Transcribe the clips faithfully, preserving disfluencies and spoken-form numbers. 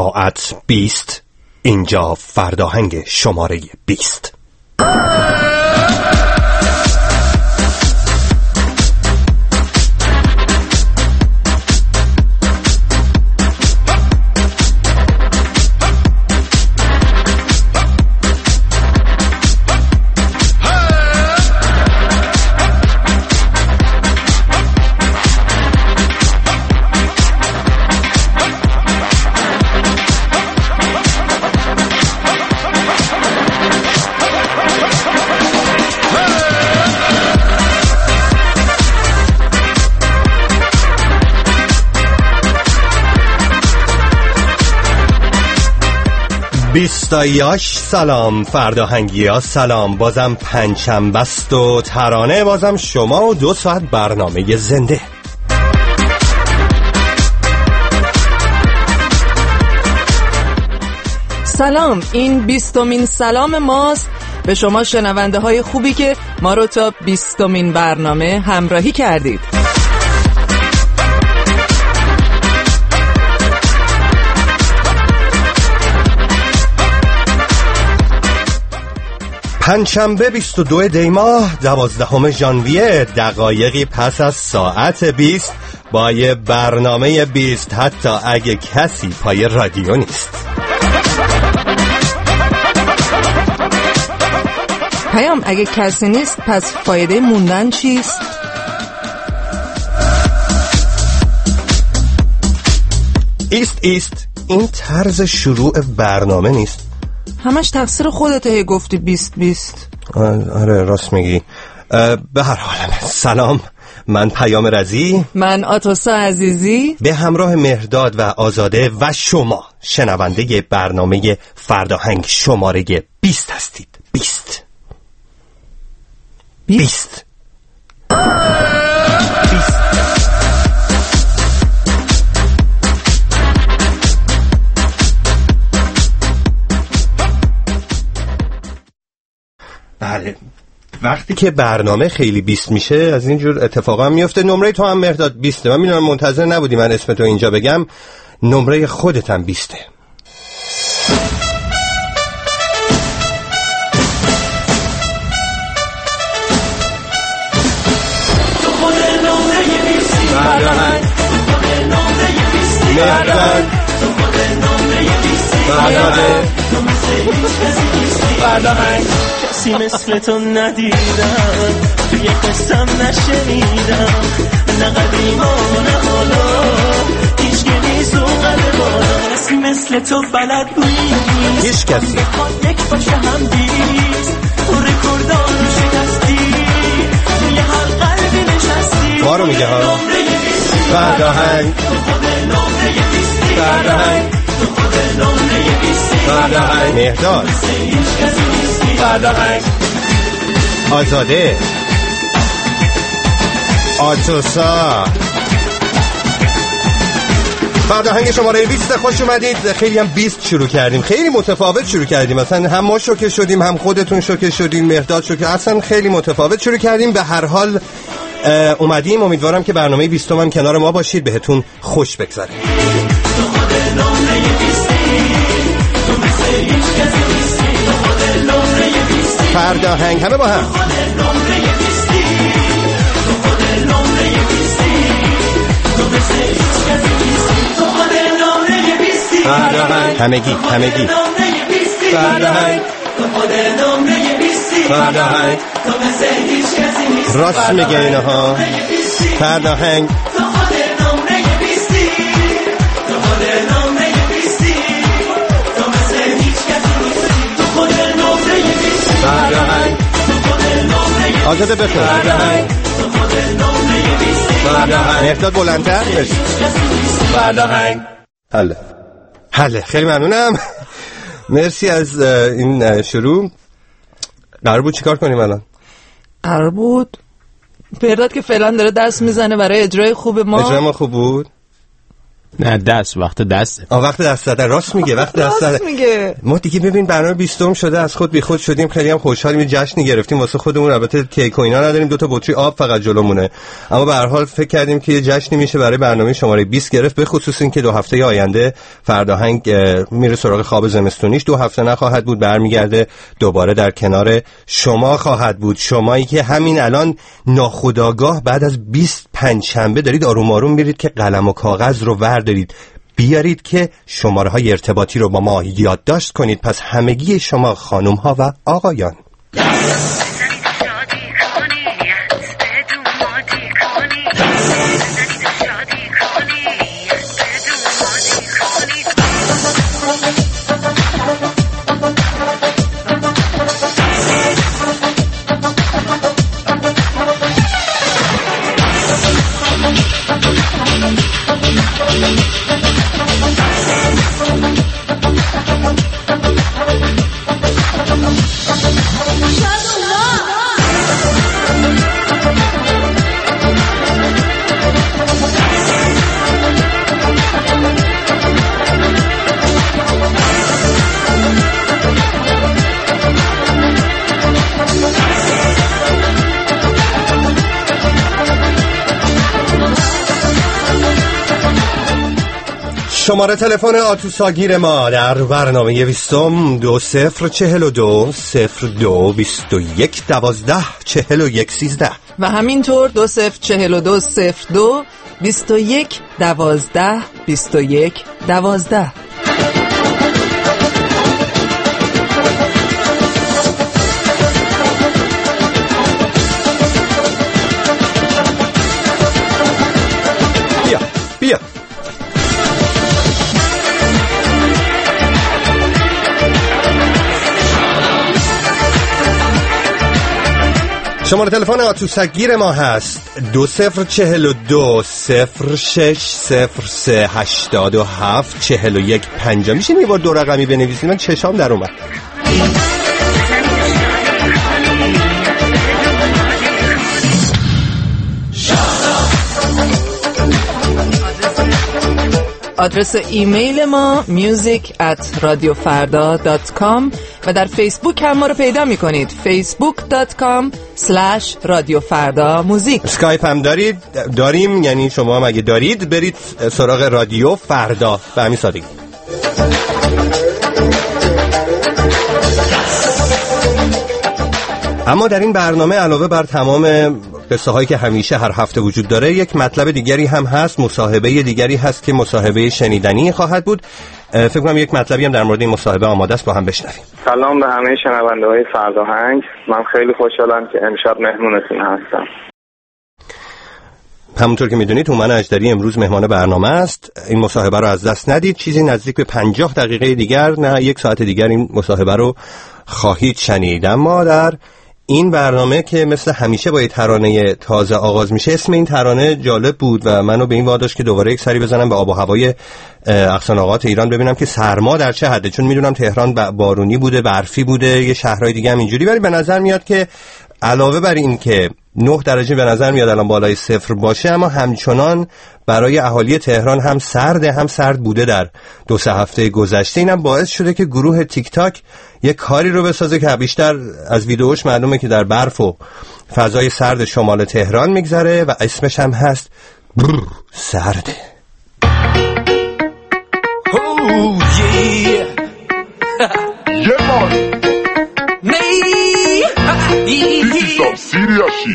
ساعت بیست. اینجا فرداهنگ شماره بیست. بیستایاش سلام، فرداهنگی ها سلام، بازم پنجشنبه است و ترانه، بازم شما و دو ساعت برنامه زنده. سلام، این بیستمین سلام ماست به شما شنونده های خوبی که ما رو تا بیستمین برنامه همراهی کردید. پنجشنبه بیست و دو دی ماه، دوازدهم ژانویه، دقایقی پس از ساعت بیست با یه برنامه بیست، حتی اگه کسی پای رادیو نیست. پیام، اگه کسی نیست پس فایده موندن چیست؟ ایست ایست، این طرز شروع برنامه نیست. همش تقصیر خودته، گفتی بیست بیست. آره راست میگی. به هر حال سلام، من پیام رضی، من آتوسا عزیزی، به همراه مهرداد و آزاده و شما شنونده برنامه فرداهنگ شماره بیست هستید. بیست بیست بیست. بله، وقتی که برنامه خیلی بیست میشه از اینجور اتفاقا میفته. نمره تو هم مهرداد بیسته. من میدونم منتظر نبودی من اسم تو اینجا بگم، نمره خودت هم بیسته. مهرداد فرداهنگ کسی مثل تو ندیدم، توی قسم نشنیدم، نه قدیما نه حالا، هیچ که نیست و قلب بالا، کسی مثل تو بلد نیست، هیچ کسی یک باشه هم دیست، تو رکوردارو شکستی، توی هر قلبی نشستی. ما رو میگه ها فرداهنگ، فرداهنگ، فرداهنگ، مهرداد، فرداهنگ، آزاده، آتوسا. فرداهنگ شماره بیست، خوش اومدید. خیلی هم بیست شروع کردیم، خیلی متفاوت شروع کردیم، مثلا هم ما شوکه شدیم هم خودتون شوکه شدیم، مهرداد شوکه، اصلا خیلی متفاوت شروع کردیم. به هر حال اومدیم، امیدوارم که برنامه بیستم هم کنار ما باشید، بهتون خوش بگذره. فرداهنگ همه با هم. فرداهنگ همگی همگی. فرداهنگ فرداهنگ راست میگه اینها. فرداهنگ فرداهنگ آزاده بخون. فرداهنگ فرداهنگ مهرداد بلندتر بشید. فرداهنگ حله حله خیلی ممنونم. مرسی از این شروع. قرار بود چیکار کنیم الان؟ قرار بود مهرداد که فعلا داره دست میزنه برای اجرای خوب ما. اجرای ما خوب بود. نه دست وقت دست آ وقت دست زدن. راست میگه وقت دست زدن. راست میگه. ما دیگه ببین برنامه بیستم شده، از خود بی خود شدیم، خیلی هم خوشحالیم، جشنی گرفتیم واسه خودمون. البته کیک و اینا نداریم، دو تا بطری آب فقط جلومونه، اما به هر حال فکر کردیم که یه جشنی میشه برای برنامه شماره بیست گرفت، به خصوص این که دو هفته آینده فرداهنگ میره سراغ خواب زمستونیش، دو هفته نخواهد بود، برمیگرده دوباره در کنار شما خواهد بود. شمایی که همین الان ناخودآگاه بعد از بیست پنجشنبه دارید آروم آروم میرید که قلم و کاغذ رو وردارید بیارید که شماره های ارتباطی رو با ما یادداشت کنید. پس همگی شما خانم ها و آقایان شماره تلفن آتوساگیر ما در برنامه بیستم دو صفر چهل و دو صفر دو بیست و یک دوازده چهل و یک سیزده و همینطور دو صفر چهل و دو صفر دو بیست و یک دوازده بیست و یک دوازده. بیا بیا شماره تلفن آتوسگیر ما هست دو صفر چهل و دو صفر شش صفر سه هشتاد و هفت چهل و یک پنجاه. میشه یه بار دو رقمی بنویسید؟ من چشام در اومد. آدرس ایمیل ما music at radiofarda dot com و در فیسبوک هم ما رو پیدا میکنید facebook dot com slash radiofarda music. اسکایپ هم دارید داریم، یعنی شما هم اگه دارید برید سراغ رادیو فردا به همین سادگی. اما در این برنامه علاوه بر تمام قصه هایی که همیشه هر هفته وجود داره، یک مطلب دیگری هم هست، مصاحبه دیگری هست که مصاحبه شنیدنی خواهد بود. فکر کنم یک مطلبی هم در مورد این مصاحبه آماده است، با هم بشنویم. سلام به همه شنونده های فرداهنگ، من خیلی خوشحالم که امشب مهمونتون هستم. همونطور که میدونید هومن اژدری امروز مهمان برنامه است. این مصاحبه رو از دست ندید، چیزی نزدیک به پنجاه دقیقه دیگر، نه یک ساعت دیگر این مصاحبه رو خواهید شنید. اما در این برنامه که مثل همیشه با یه ترانه تازه آغاز میشه، اسم این ترانه جالب بود و منو به این واداشت که دوباره یک سری بزنم به آب و هوای اقصان‌آقات ایران، ببینم که سرما در چه حده، چون میدونم تهران بارونی بوده، برفی بوده، یه شهرهای دیگه هم اینجوری، ولی به نظر میاد که علاوه بر این که نه درجه به نظر میاد الان بالای صفر باشه، اما همچنان برای اهالی تهران هم سرده، هم سرد بوده در دو سه هفته گذشته. اینم باعث شده که گروه تیک تاک یک کاری رو بسازه که بیشتر از ویدیوش معلومه که در برف و فضای سرد شمال تهران میگذره و اسمش هم هست برر سرده. Oh yeah. Yeah man. This is some serious shit.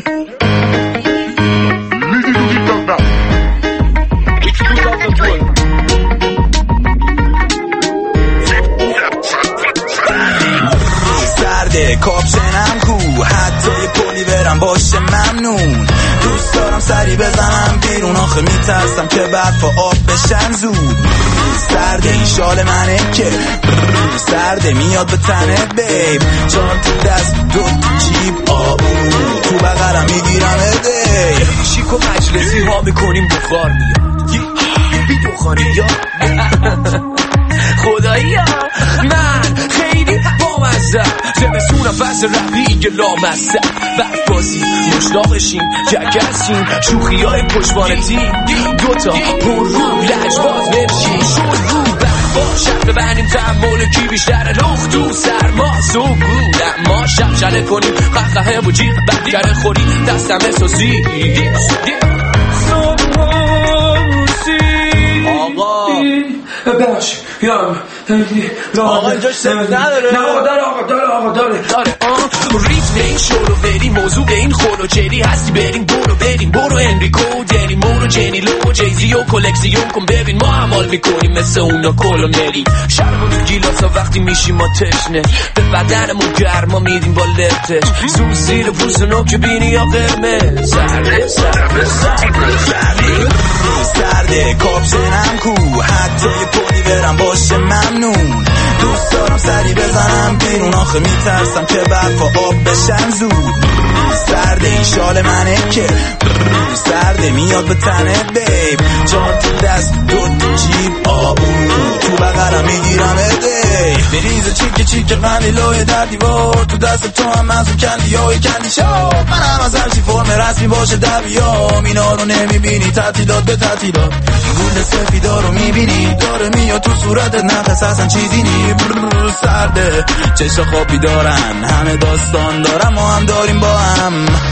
Listen to it now. It's two thousand twelve. سرده کاپشنم کو، حتی یه پولی برم باشه ممنون. دوست دارم سری بزنم بیرون، آخه میترسم که برف و آب بشن زود. سرده این شال منه که سرده میاد به تنه بیب، چون تو دست دو جیب آبو تو بغرم میگیرم اده شیک و مجلسی ها میکنیم بخار میاد بی دخانی یا خدایی ها من خیلی بامزه زمستونم نفس ربی لامصب بربازی مشتاقشیم جگرسیم شوخی های پشتوانتی دوتا پر رو لجباز بمشی شد رو بربا شب ببنیم تحمل کی بیشتر لخت تو سرما سوگود اما شب شله کنیم قهقه و جیغ برگره خوری دستم سوسی آقا ببخش یارم آقا اینجاش سمت نداره نه آقا داره آقا داره آقا داره داره ریت به این شورو بریم موضوع به این خورو جدی هستی بریم برو بریم برو انریکو دنی مورو جنی لو جیزی و کلکسیون کن ببین ما عمال میکنیم مثل اونا کلونری شرمون تو گیلاس ها وقتی میشیم ما تشنه به بدنمون گرما میدیم با لفتش زور زیر پوست نوک بینی یا قرمه سرده سرده سرده سرده سرده کاپشنم کو حتی یه پونی برم باشه ممنون دوست دارم سری بزنم بیرون آخه میترسم که برف و آب بشن زود سرده این شال منه که سرده میاد به تنه بیب چهار تو دست دو تو جیب آبو تو بغرم میگیرم ادی بریز چیک چیک قندیلوی در دیوار تو دست تو هم از اون کندی های کندی شو منم از هرچی فرم رسمی باشه در بیام اینا رو نمیبینی تعطیلات به تعطیلات گل سفیدا رو میبینی داره میاد تو صورتت نفس اصلا چیزی نی سرده چشم خوابی دارن همه داستان دارم ما هم داریم با هم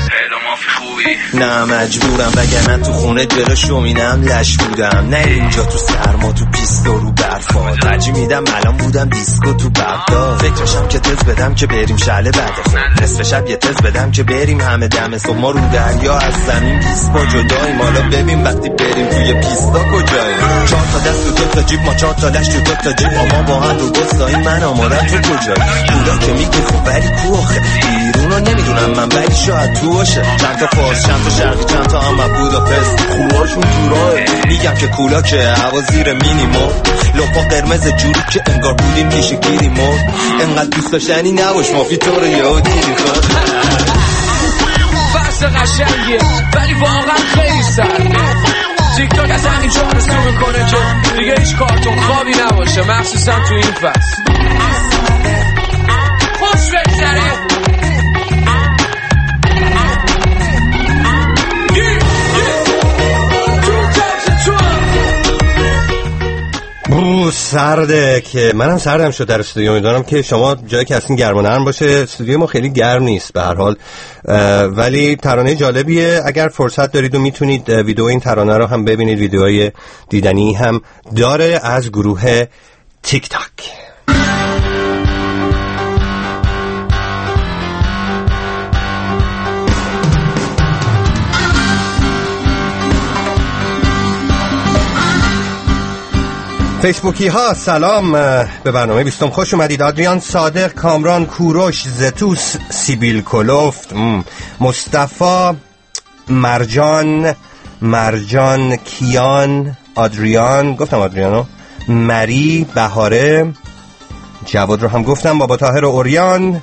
نه مجبورم وگرنه تو خونه جلوشو مینم لش بودم نه اینجا تو سرما تو پیست و رو برفا ترجیح میدم الان بودم دیسکو تو بغداد فکرشم که تز بدم که بریم شله بعد خود نصف شب یه تز بدم که بریم همه دم صبح ما رو دریا از زمین بیست پا جداییم حالا ببین وقتی بریم توی پیستا کجاییم چهار تا دست و دو تا جیب ما چهار تا لش تو دو تا جیب ما با هم رو گستاییم من آمادم تو کجایی پولا که میگی خب ولی کوخه بیرونو نمیدونم من ولی شاید تو باشه چند تا فارس چند تا شرقی چند تا هم بوداپست خوباشون تو راه میگم که کولا که هوا زیر مینیمو لپا قرمز جوری که انگار بودیم پیش گیری مرد انقدر دوست داشتنی نباش مافی تو رو یهو دیدی خود بس قشنگیه ولی واقعا خیلی سرده تیک تاک از همین جا رسو میکنه که دیگه هیچ کارتون خوابی نباشه مخصوصا تو این فصل خوش بگذره بو سرده که منم سردم شد در استودیو. میدونم که شما جایی که اصلا گرم و نرم باشه استودیو ما خیلی گرم نیست به هر حال ولی ترانه جالبیه. اگر فرصت دارید و میتونید ویدیو این ترانه رو هم ببینید ویدیوهای دیدنی هم داره از گروه تیک تاک. فیسبوکی ها سلام به برنامه بیستم خوش اومدید. آدریان صادق، کامران کوروش، زتوس، سیبیل کلوفت، مصطفی، مرجان مرجان کیان، آدریان گفتم آدریانو، مری، بهاره، جواد رو هم گفتم، بابا طاهر و اوریان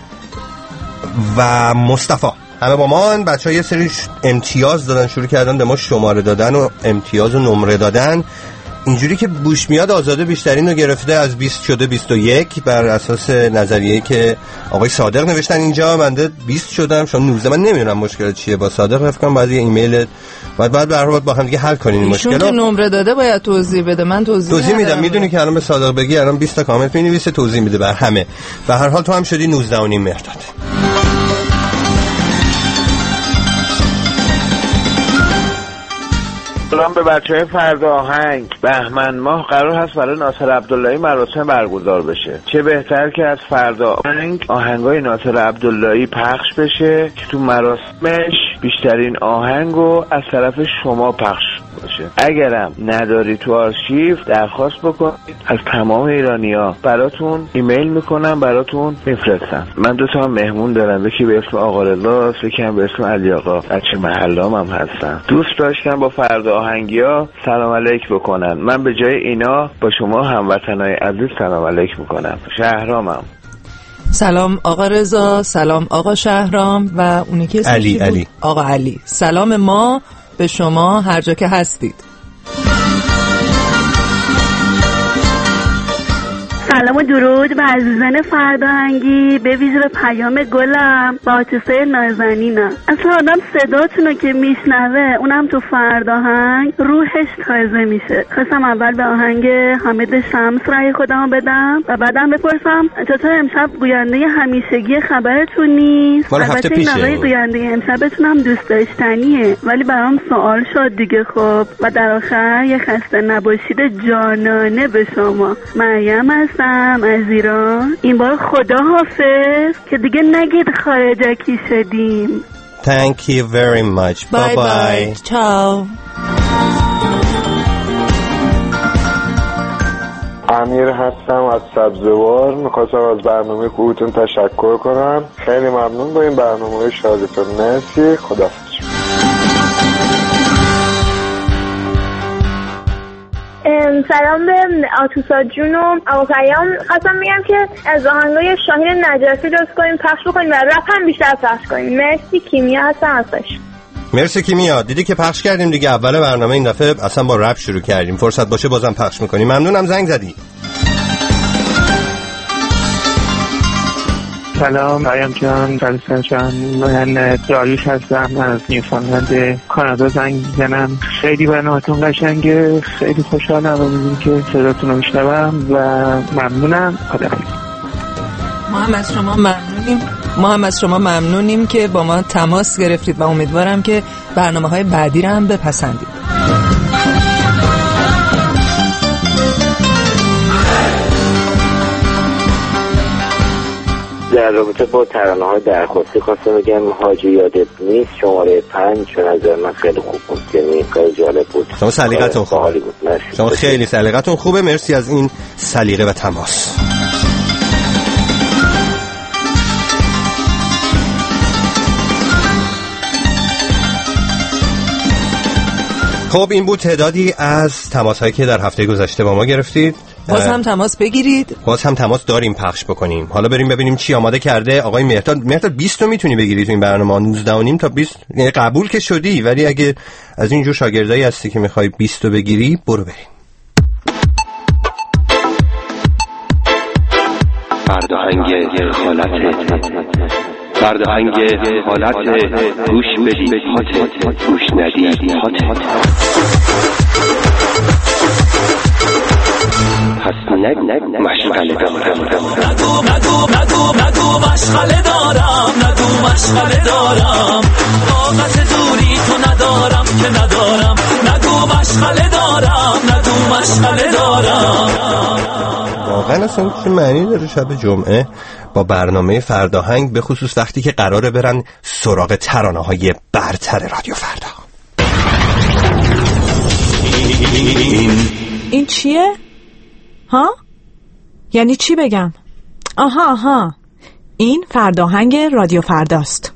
و مصطفی همه با ما. بچه ها یه سری امتیاز دادن، شروع کردن به ما شماره دادن و امتیاز و نمره دادن. اینجوری که بوش میاد آزاده بیشترین رو گرفته، از بیست شده بیست و یک بر اساس نظریه‌ای که آقای صادق نوشتن اینجا. بنده بیست شدم، شما نوزده. من نمیدونم مشکل چیه با صادق، فکر کنم بعد یه ایمیل بعد بعد به هر حال با هم دیگه حل کنین این مشکل رو. چون که نمره داده باید توضیح بده، من توضیح توضیح میدم. میدونی که الان به صادق بگی الان بیست تا کامنت می‌نویسه توضیح میده بر همه. به هر حال تو هم شدی نوزده و نیم مرداد. سلام به بچه‌های فردا آهنگ. بهمن ماه قرار هست برای ناصر عبداللهی مراسم برگزار بشه. چه بهتر که از فردا آهنگ آهنگای ناصر عبداللهی پخش بشه که تو مراسمش بیشترین آهنگو از طرف شما پخش باشه. اگرم نداری تو آرشیو درخواست بکنید از تمام ایرانی‌ها، براتون ایمیل میکنم، براتون میفرستم. من دو تا مهمون دارم، یکی به اسم آقا رضا، یکی هم به اسم علی آقا، بچه محلام هم هستن. دوست داشتم با فردا آهنگیا سلام علیک بکنن. من به جای اینا با شما هموطنای عزیز سلام علیک میکنم. شهرامم. سلام آقا رضا، سلام آقا شهرام و اونی که علی علی آقا علی. سلام ما به شما هر جا که هستید. سلام و درود به عزیزان فرداهنگی، به ویژه به پیام گلم و عاطفه نازنینم. اصلا آدم صداتونو که میشنوه اونم تو فرداهنگ روحش تازه میشه. خواستم اول به آهنگ حامد شمس رأی خودمو بدم و بعدم بپرسم چطور امشب گوینده همیشگی خبرتون نیست؟ البته این آقای گوینده امشبتون هم دوست داشتنیه ولی برام سوال شد دیگه. خب و در آخر یه خسته نباشید جانانه به شما. مریم هستم از ایران. این بار خدا حافظ که دیگه نگید خارجکی شدیم. Thank you very much. Bye bye. bye. Ciao. امیر هستم از سبزوار. میخواستم از برنامه خوبتون تشکر کنم. خیلی ممنون با این برنامه شادتون. مرسی. خداحافظ. سلام به آتوسا جون و آقا پیام. خواستم میگم که از آهنگای شاهین نجفی لطف کنیم پخش بکنیم و رپ هم بیشتر پخش کنیم. مرسی. کیمیا هستم ازش. مرسی کیمیا. دیدی که پخش کردیم دیگه. اول برنامه این دفعه اصلا با رپ شروع کردیم. فرصت باشه بازم پخش میکنیم. ممنونم زنگ زدی. سلام پیام جان، سلام جان. من داریوش هستم از نیوفاندلند کانادا زنگ میزنم. خیلی برنامه‌تون قشنگه. خیلی خوشحالم و می‌بینم که صداتون رو میشنوم و ممنونم. خداحافظ. ما هم از شما ممنونیم. ما هم از شما ممنونیم که با ما تماس گرفتید و امیدوارم که برنامه‌های بعدی رو هم بپسندید. در رابطه با ترانه‌های درخواستی خواستم بگم حاجی یادت نیست شماره پنج چون نظر من خیلی خوب بود. یعنی کار جالب بود. شما سلیقتون خوبه. شما خیلی سلیقتون خوبه. مرسی از این سلیقه و تماس. خب این بود تعدادی از تماس‌هایی که در هفته گذشته با ما گرفتید. باز هم تماس بگیرید. باز هم تماس داریم پخش بکنیم. حالا بریم ببینیم چی آماده کرده آقای مهرداد. مهرداد بیست رو میتونی بگیری تو این برنامه. نوزده و نیم تا بیست یعنی قبول که شدی، ولی اگه از اینجور شاگردایی هستی که میخوای بیست رو بگیری برو بریم. فرداهنگ حالت فرداهنگ حالت گوش بدید هات گوش ندید هات پس نگ نگ مشغله دارم نگو نگو نگو نگو مشغله دارم نگو مشغله دارم طاقت دوری تو ندارم که ندارم نگو مشغله دارم نگو مشغله دارم. واقعا اصلا چه معنی داره شب جمعه با برنامه فرداهنگ به خصوص وقتی که قراره برن سراغ ترانه‌های برتر رادیو فردا. این چیه؟ ها؟ یعنی چی بگم؟ آها آها این فرداهنگ رادیو فرداست.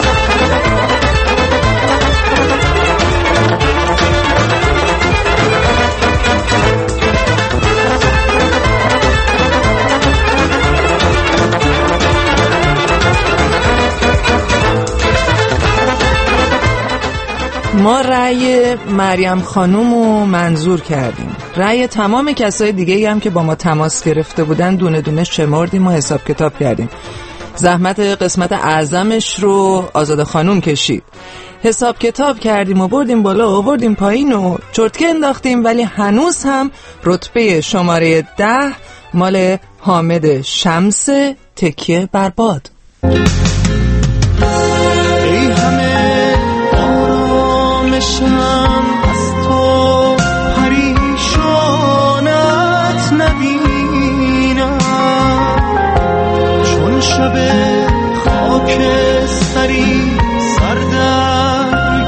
ما رأی مریم خانوم رو منظور کردیم. رأی تمام کسای دیگه هم که با ما تماس گرفته بودن دونه دونه شمردیم و حساب کتاب کردیم. زحمت قسمت اعظمش رو آزاده خانوم کشید. حساب کتاب کردیم و بردیم بالا و بردیم پایین و چرتکه انداختیم، ولی هنوز هم رتبه شماره ده مال حامد شمس تکیه بر باد. ای همه آرامشم از تو پریشانت نبینم، چون شب خاکستری سردر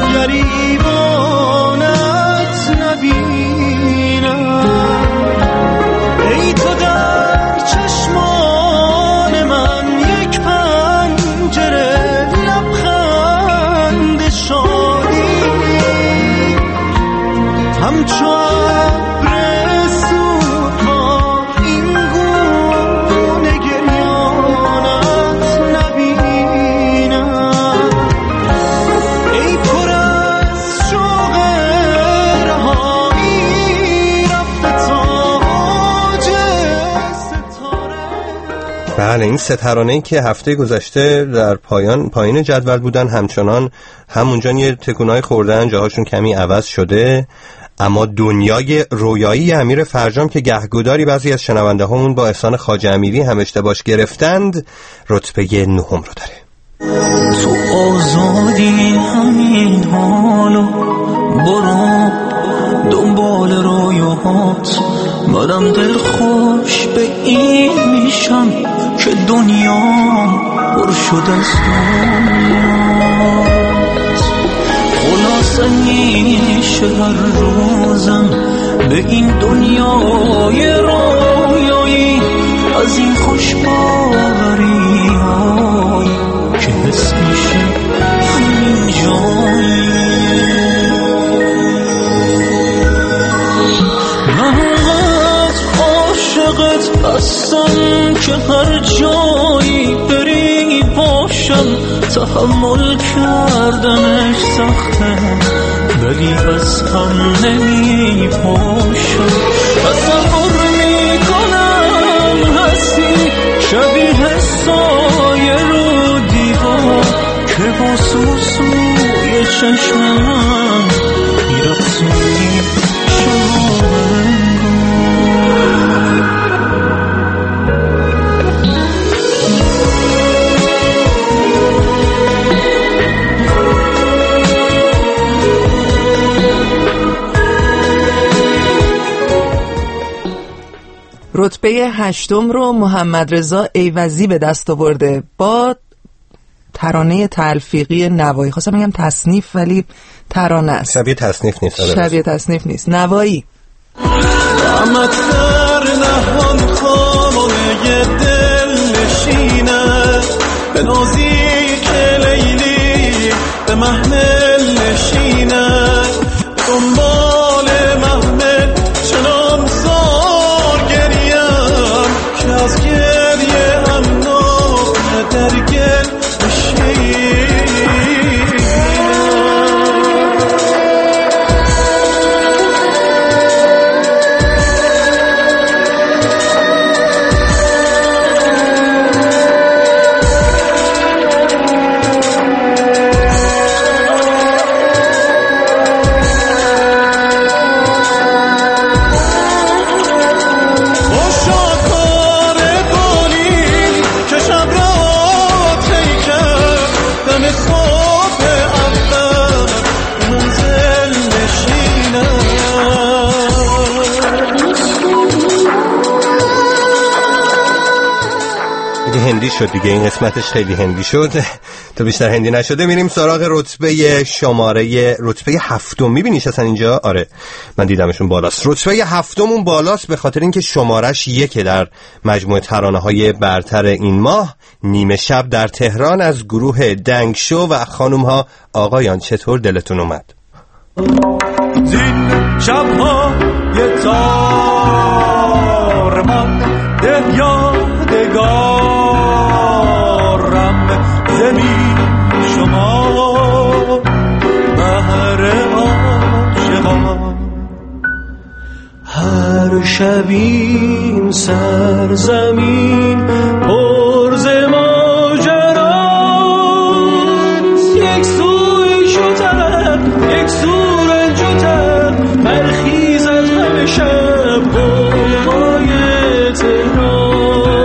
گریبانت نبینم. ای تو در چشمان من یک پنجره لبخند شادی، همچو ابر سرخا این گونه گریانت نبینم. بله، این سه ترانه‌ای که هفته گذشته در پایان پایین جدول بودن همچنان همونجا یه تکونای خوردن، جاهاشون کمی عوض شده، اما دنیای رویایی امیر فرجام که گهگداری بعضی از شنونده همون با احسان خواجه امیری هم اشتباهش گرفتند رتبه نهم رو داره. تو آزادی همین حالو برو دنبال رویاهات، منم دل خوش به این میشم که دنیام پر شد از دنیات. خلاصه میشه هر روزم به این دنیای رویایی از این خوش باوری های که حس میشه همین جایی. هستم که هر جایی بری باشم، تحمل کردنش سخته ولی از هم نمی پاشم. تصور میکنم هستی شبیه سایه رو دیوار که با سوسوی چشم من میرقصونی شما. رتبه هشتم رو محمد رضا ایوزی به دست آورده با ترانه تلفیقی نوایی. خواستم بگم تصنیف ولی ترانه است. شبیه تصنیف نیست. شبیه تصنیف نیست. نوایی. رحمت در نهان خانه دل نشینه، به نازی که لیلی به محمل نشینه، دنبال محمل چنان زار گریم که از گریه امنا در گل نشینه. هندی شد دیگه، این قسمتش خیلی هندی شد تا بیشتر هندی نشده. میریم سراغ رتبه شماره رتبه هفتم. میبینیش اصلا اینجا؟ آره من دیدمشون بالاست. رتبه هفتم اون بالاست به خاطر اینکه شمارش یکه در مجموعه ترانه های برتر این ماه. نیمه شب در تهران از گروه دنگ شو و خانوم ها. آقایان چطور دلتون اومد؟ زین شبها یه تار من ده یادگارم زمین شما بهر عاشقان. هر شبین سرزمین پر ز ماجراست، یک سوی شوتر یک سو رنجوتر برخیز از همه شب قلهای تهران.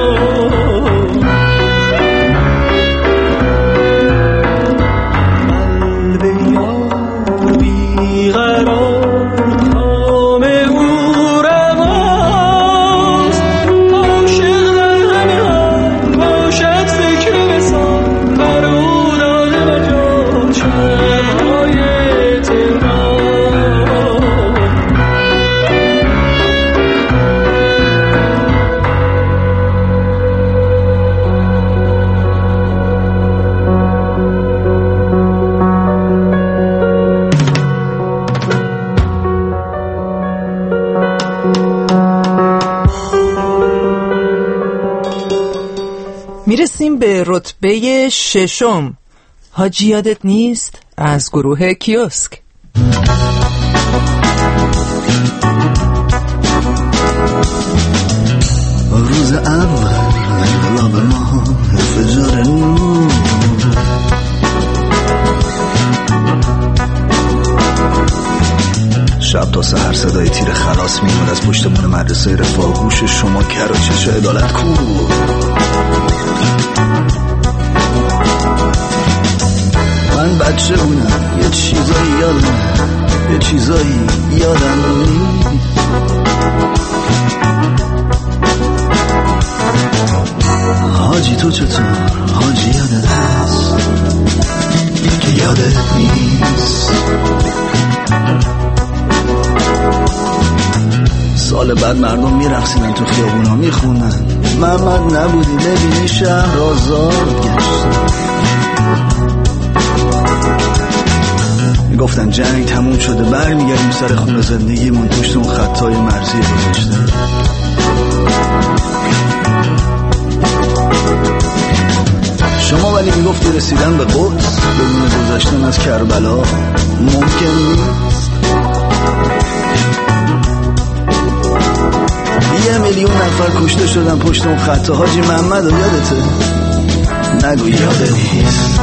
میرسیم به رتبه ششم. حاجی یادت نیست از گروه کیوسک. روز اول انقلاب شب تا سحر صدای تیر خلاص میاد از پشتمون مدرسه رفاه. گوش شما کر و چش عدالت کو. من بچه بودم یه چیزایی یادم یه چیزایی یادم نیست. حاجی تو چطور؟ حاجی یادت هست که یادت نیست. سال بعد مردم میرقصیدن تو خیابونا میخونن محمد نبودی ببینی شهر آزاد گشت. میگفتن جنگ تموم شده برمیگردیم سر خونه زندگیمون پشت اون خطای مرزی گذاشته. شما ولی میگفتی رسیدن به قدس بدون گذشتن از کربلا ممکن نیست. یه میلیون نفر کشته شدن پشت اون خطا. حاجی محمد رو یادته؟ نگو یادت نیست.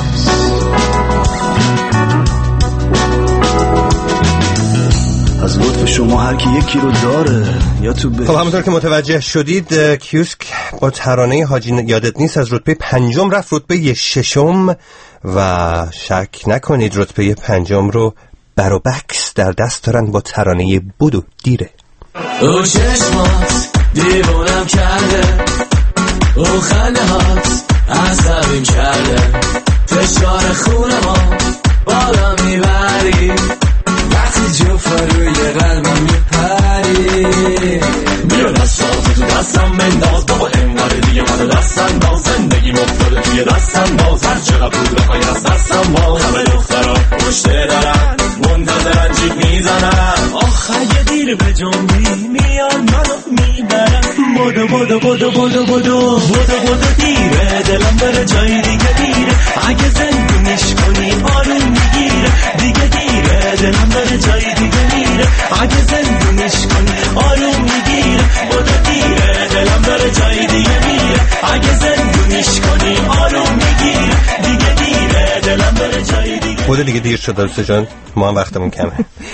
از لطف شما هر کی یکی رو داره یا تو به. خب همونطور که متوجه شدید کیوسک با ترانه حاجی یادت نیست از رتبه پنجم رفت رتبه ششم و شک نکنید رتبه پنجم رو بروبکس در دست دارن با ترانه بودو دیره. او چشمات دیوانم کرده، او خنده هات عصبیم کرده، فشار خونه ما بالا میبری وقتی جفا روی قلبم میپری. بیا دستاتو تو دستم بنداز بابا انقدر دیگه من دستم باز زندگی مفتاده توی دستم باز هر چقدر پول بخوای از دستم باز همه دخترها پشته دارن منتظرن جیب میزنن آخه یه دیر به جنبی میان منو میبرن. بودو بودو بودو بودو بودو بودو بودو دیره دلم بره جای دیگه دیره اگه زندونیش کنی آروم میگیره دیگه دیره دلم بره جای دیگه میره اگه زندونیش کنی آروم میگیره. بودو دیره دلم بره جای دیگه میره اگه زندونیش کنی آروم میگیره دیگه دیره دلم بره جای دیگه. بودو دیگه دیر شد دوست جان ما هم وقتمون کمه.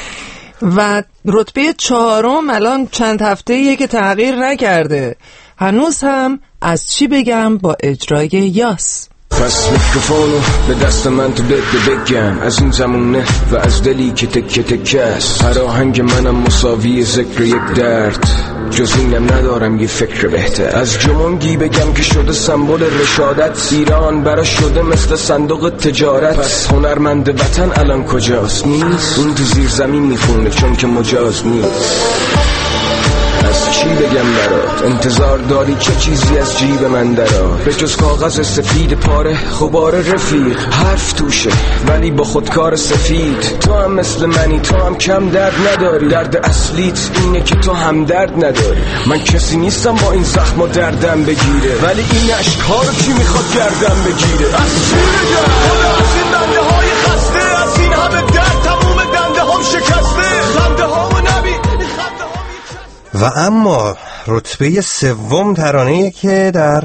و رتبه چهارم الان چند هفته‌ایه که تغییر نکرده هنوز هم از چی بگم با اجرای یاس. پس میکروفونو به دست من تو بده بگم از این زمونه و از دلی که تکه تکه است. هر آهنگ منم مساوی ذکر یک درد جز اینم ندارم یه فکر بهتر. از جمونگی بگم که شده سمبل رشادت ایران برا شده مثل صندوق تجارت. پس هنرمند وطن الان کجاست؟ نیست اون تو زیر زمین میخونه چون که مجاز نیست. از چی بگم برات انتظار داری چه چیزی از جیب من درات به جز کاغذ سفید پاره خبار رفیق حرف توشه ولی با خودکار سفید. تو هم مثل منی تو هم کم درد نداری درد اصلیت اینه که تو هم درد نداری. من کسی نیستم با این زخم و دردم بگیره ولی این اشکار رو کی میخواد گردم بگیره. از چی بگم از این دنده های خسته از این همه درد تموم دنده هم شکسته خنده ها و نبی. و اما رتبه سوم ترانه‌ای که در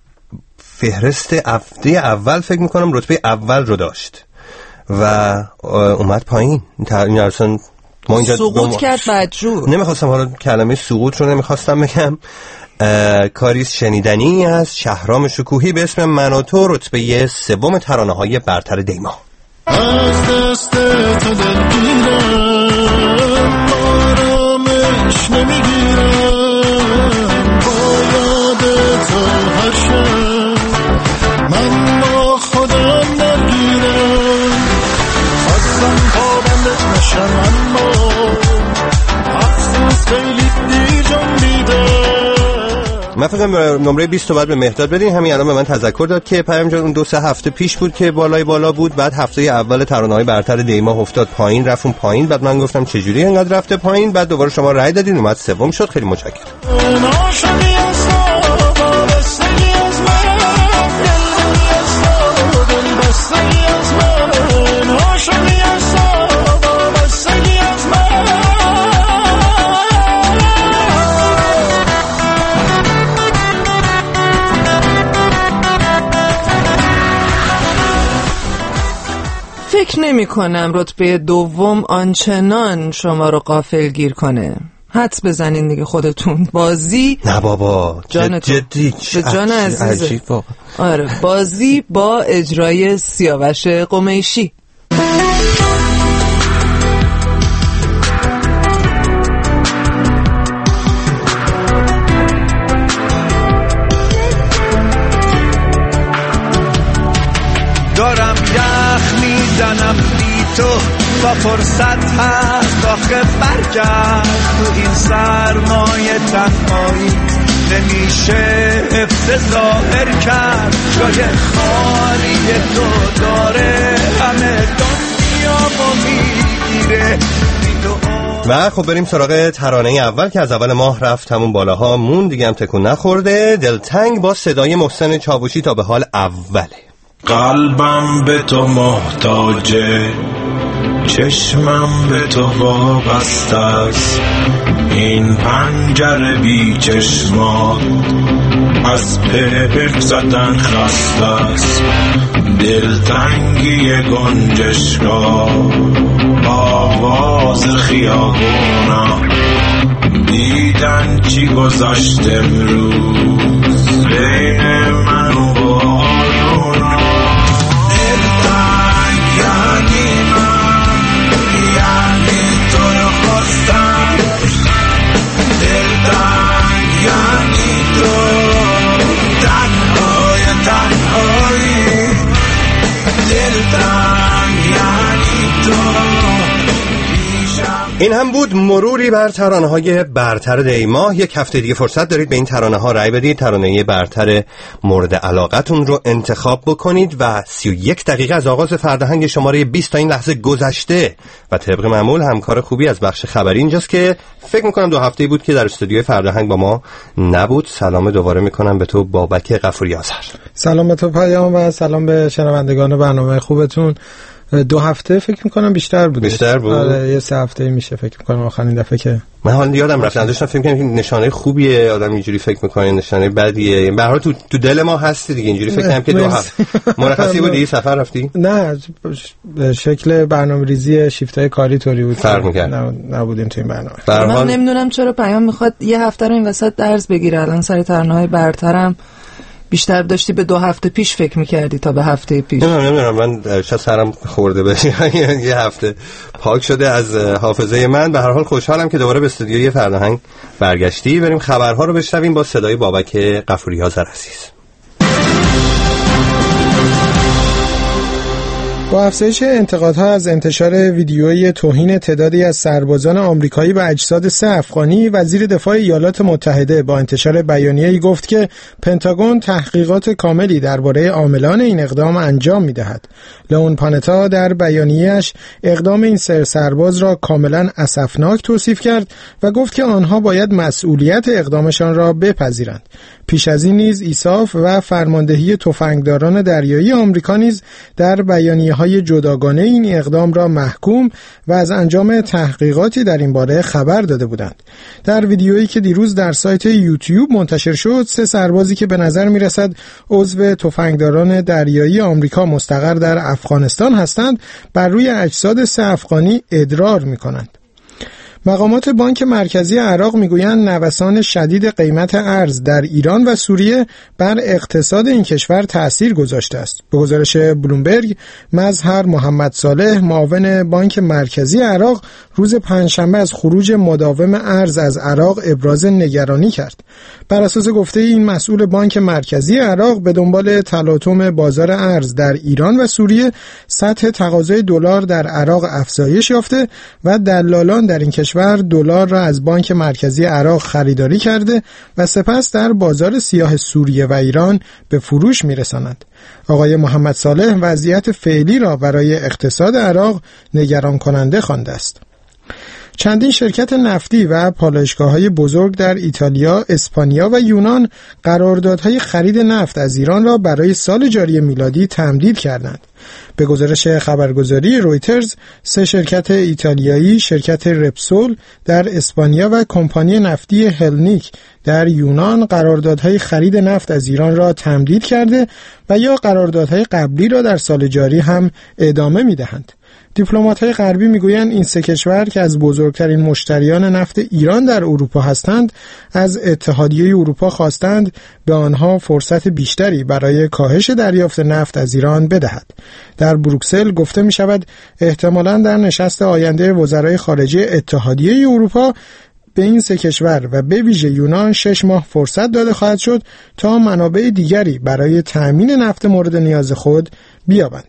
فهرست هفته اول فکر میکنم رتبه اول رو داشت و اومد پایین. این اصلا ما اینجا سقوط کرد بدجور. نمیخواستم حالا کلمه سقوط رو نمیخواستم بگم. کاریست شنیدنی از شهرام شکوهی به اسم من و تو رتبه سوم ترانه‌های برتر دیما. از دست تو دلگیرم آرامش نمیگیرم با یاد تو هر شب من با خودم نگیرم خواستم پابندت نشم اما افسوس خیلی دیر جنبیدم. من فکر کنم نمره بیست رو بعد به مهداد بدین. همین الان به من تذکر داد که پیام جان اون دو سه هفته پیش بود که بالای بالا بود بعد هفته اول ترانه‌های برتر دیما افتاد پایین رفت اون پایین بعد من گفتم چه جوری اینقدر رفته پایین بعد دوباره شما رأی دادین اومد سوم شد. خیلی متشکرم. فکر فکر نمی کنم رتبه دوم آنچنان شما رو غافلگیر کنه. حدس بزنین دیگه خودتون. بازی نه بابا جان جدی به جان عزیزه. عجیب واقعا. آره بازی با اجرای سیاوش قمیشی. دارم یخ میزنم بی تو با فرصت هست آخه برگرد تو این سرمایه تنهایی نمیشه حفظ ظاهر کرد جای خالی تو داره همه دنیا با میگیره. و خب بریم سراغ ترانه اول که از اول ماه رفت همون بالاها مون دیگه هم تکون نخورده. دلتنگ با صدای محسن چاوشی تا به حال اوله. قلبم به تو محتاجه، چشمم به تو وابسته است، این پنجره بی چشمات از پهر زدن خسته است. دلتنگی گنجشگاه آواز خیابونا دیدن چی گذشت امروز بین من و بارونا. دلتنگ یعنی من، یعنی تو رو خواستم. دلتنگ یعنی تو، تنهای تنهایی. دلتنگ یعنی تو. این هم بود مروری بر ترانه‌های برتر دی ماه. یک هفته دیگه فرصت دارید به این ترانه‌ها رأی بدید، ترانه برتر مورد علاقتون رو انتخاب بکنید و سی و یک دقیقه از آغاز فرداهنگ شماره بیست تا این لحظه گذشته و طبق معمول همکار خوبی از بخش خبری اینجاست که فکر می‌کنم دو هفته‌ای بود که در استودیوی فرداهنگ با ما نبود. سلام دوباره می‌کنم به تو بابک غفوری آذر. سلام به تو پیام و سلام به شنوندگان برنامه خوبتون. دو هفته فکر میکنم بیشتر بود. بیشتر بود. آره یه سه هفته میشه فکر میکنم آخرین دفعه که من حالا یادم رفت داشتم فکر کنم این نشانه خوبیه آدم اینجوری فکر میکنه، نشانه بدیه. به هر حال تو تو دل ما هستی دیگه. اینجوری فکر کنم که دو هفته مرخصی بودی، سفر رفتی؟ نه شکل برنامه‌ریزی شیفتای کاری طوری بود فرق می‌کرد. نبودیم تو این برنامه. من نمیدونم چرا پیام میخواد یه هفته رو این وسط درس بگیره. الان سر ترانه‌های برترم بیشتر داشتی به دو هفته پیش فکر میکردی تا به هفته پیش. نه نمیدونم من شاید سرم خورده بشه یه هفته پاک شده از حافظه من. به هر حال خوشحالم که دوباره به استودیوی فرداهنگ برگشتی. بریم خبرها رو بشنویم با صدای بابک غفوری آذر عزیز. با افزایش انتقادها از انتشار ویدیوی توهین تعدادی از سربازان آمریکایی به اجساد سه افغانی، وزیر دفاع ایالات متحده با انتشار بیانیه‌ای گفت که پنتاگون تحقیقات کاملی درباره عاملان این اقدام انجام می‌دهد. لئون پانتا در بیانیه‌اش اقدام این سه سرباز را کاملاً اسفناک توصیف کرد و گفت که آنها باید مسئولیت اقدامشان را بپذیرند. پیش از این نیز ایساف و فرماندهی تفنگداران دریایی آمریکا نیز در بیانیه‌های جداگانه این اقدام را محکوم و از انجام تحقیقاتی در این باره خبر داده بودند. در ویدیویی که دیروز در سایت یوتیوب منتشر شد، سه سربازی که به نظر می‌رسد عضو تفنگداران دریایی آمریکا مستقر در افغانستان هستند، بر روی اجساد سه افغانی ادرار می‌کنند. مقامات بانک مرکزی عراق میگویند نوسان شدید قیمت ارز در ایران و سوریه بر اقتصاد این کشور تأثیر گذاشته است. به گزارش بلومبرگ، مظهر محمد صالح، معاون بانک مرکزی عراق، روز پنجشنبه از خروج مداوم ارز از عراق ابراز نگرانی کرد. بر اساس گفته این مسئول بانک مرکزی عراق، به دنبال تلاطم بازار ارز در ایران و سوریه، سطح تقاضای دلار در عراق افزایش یافته و دلالان در این کشور دلار را از بانک مرکزی عراق خریداری کرده و سپس در بازار سیاه سوریه و ایران به فروش می‌رسانند. آقای محمد صالح وضعیت فعلی را برای اقتصاد عراق نگران کننده خوانده است. چندین شرکت نفتی و پالایشگاه‌های بزرگ در ایتالیا، اسپانیا و یونان قراردادهای خرید نفت از ایران را برای سال جاری میلادی تمدید کردند. به گزارش خبرگزاری رویترز، سه شرکت ایتالیایی، شرکت رپسول در اسپانیا و کمپانی نفتی هلنیک در یونان قراردادهای خرید نفت از ایران را تمدید کرده و یا قراردادهای قبلی را در سال جاری هم ادامه می‌دهند. دیپلمات‌های غربی میگویند این سه کشور که از بزرگترین مشتریان نفت ایران در اروپا هستند، از اتحادیه اروپا خواستند به آنها فرصت بیشتری برای کاهش دریافت نفت از ایران بدهد. در بروکسل گفته می‌شود احتمالاً در نشست آینده وزرای خارجه اتحادیه اروپا به این سه کشور و به ویژه یونان شش ماه فرصت داده خواهد شد تا منابع دیگری برای تأمین نفت مورد نیاز خود بیابند.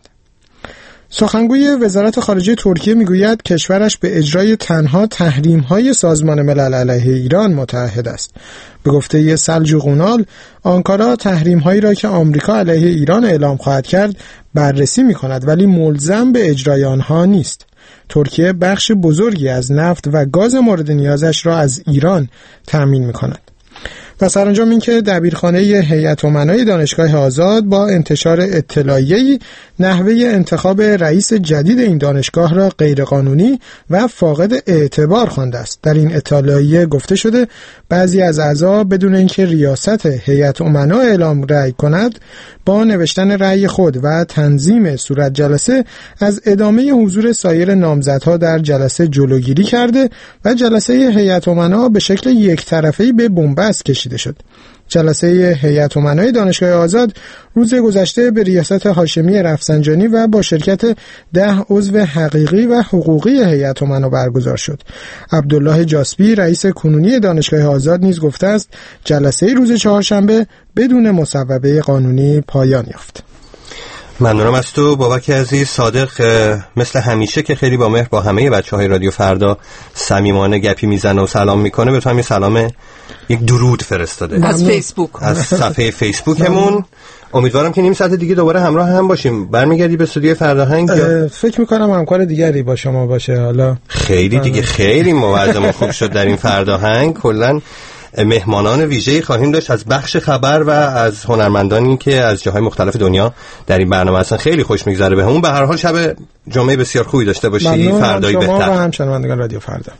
سخنگوی وزارت خارجه ترکیه میگوید کشورش به اجرای تنها تحریم‌های سازمان ملل علیه ایران متعهد است. به گفته سلجوق اونال، آنکارا تحریم‌هایی را که آمریکا علیه ایران اعلام خواهد کرد بررسی می‌کند ولی ملزم به اجرای آنها نیست. ترکیه بخش بزرگی از نفت و گاز مورد نیازش را از ایران تأمین می‌کند. و سرانجام این که دبیرخانه هیئت امنای دانشگاه آزاد با انتشار اطلاعیه‌ای نحوه انتخاب رئیس جدید این دانشگاه را غیرقانونی و فاقد اعتبار خوانده است. در این اطلاعیه گفته شده بعضی از اعضا بدون اینکه ریاست هیئت امنا اعلام رأی کند با نوشتن رأی خود و تنظیم صورت جلسه از ادامه حضور سایر نامزدها در جلسه جلوگیری کرده و جلسه هیئت امنا به شکل یک طرفه‌ای به بنبست کشیده شد. جلسه هیئت امنای دانشگاه آزاد روز گذشته به ریاست هاشمی رفسنجانی و با شرکت ده عضو حقیقی و حقوقی هیئت امنا برگزار شد. عبدالله جاسبی رئیس کنونی دانشگاه آزاد نیز گفته است جلسه روز چهارشنبه بدون مصوبه قانونی پایان یافت. ممنونم از تو بابک عزیز. صادق مثل همیشه که خیلی با مهر با همه بچه‌های رادیو فردا صمیمانه گپی میزنه و سلام میکنه، به تو هم یه سلام، یک درود فرستاده از فیسبوک، از صفحه فیسبوکمون. امیدوارم که نیم ساعت دیگه دوباره همراه هم باشیم. برمیگردی به استودیو فردا؟ فکر میکنم همکار دیگری با شما باشه. حالا خیلی دیگه خیلی موضوع خوب شد در این فردا. کلا مهمانان ویژه‌ای خواهیم داشت از بخش خبر و از هنرمندانی که از جاهای مختلف دنیا در این برنامه هستن. خیلی خوش میگذره بهمون. به هر حال شب جمعه بسیار خوبی داشته باشی. فردایی بهتر. ممنون و هم شنوندگان رادیو فردا.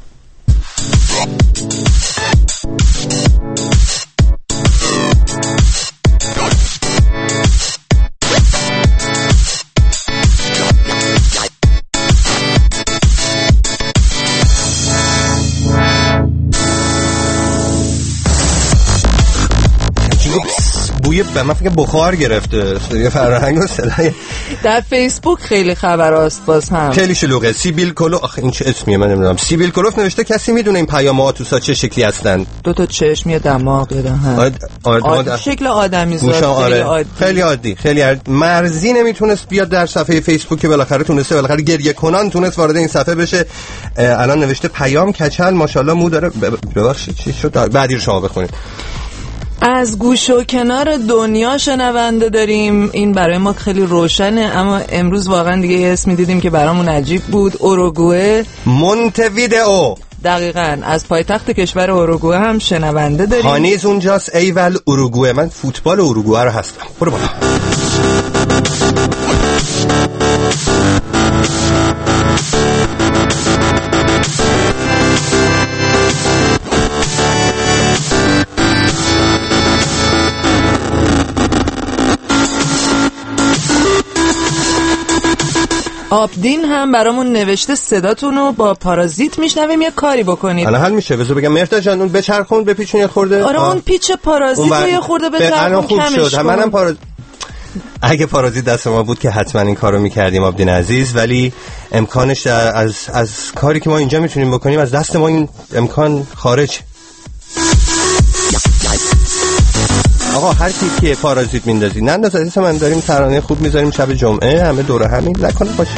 بوی به من فکر بخار گرفته استودیو فرهنگ و صدای در فیسبوک خیلی خبراست. باز هم خیلی شلوغه. سیبیل کلو، آخه این چه اسمیه من نمیدونم. سیبیل کلوف نوشته کسی میدونه این پیام آتوسا چه شکلی هستن؟ دو تا چشم، یه دماغ، یه دهن. آد... آد... آد... شکل آدمی زاد. خیلی آره. عادی. خیلی عادی، خیلی عادی. مرزی نمیتونست بیاد در صفحه فیسبوک که بالاخره تونسته، بالاخره گریه کنان تونست وارد این صفحه بشه. الان نوشته پیام کچل ماشاءالله مو داره. ببخشید چی شد؟ بعدی رو شما بخونید. از گوش و کنار دنیا شنونده داریم. این برای ما خیلی روشنه، اما امروز واقعا دیگه یه اسمی دیدیم که برامون عجیب بود. اوروگوئه، مونتویدئو. دقیقاً از پایتخت کشور اوروگوئه هم شنونده داریم. هانیز اونجاست. ایول اوروگوئه. من فوتبال اوروگوئه رو هستم. برو بالا. آبدین هم برامون نوشته صداتون رو با پارازیت میشنویم، یه کاری بکنید. الان حل میشه. بذار بگم مهرداد جان اون بچرخون بپیچون یه خورده. آره اون پیچ پارازیت رو یه خورده بچرخون کمش کن. منم پاراز... اگه پارازیت دست ما بود که حتما این کارو میکردیم آبدین عزیز، ولی امکانش از از کاری که ما اینجا میتونیم بکنیم از دست ما این امکان خارج. آقا هر کی که پارازیت میندازی ننداز عزیز من. داریم ترانه خوب میذاریم شب جمعه، همه دوره همین نکنه باشه.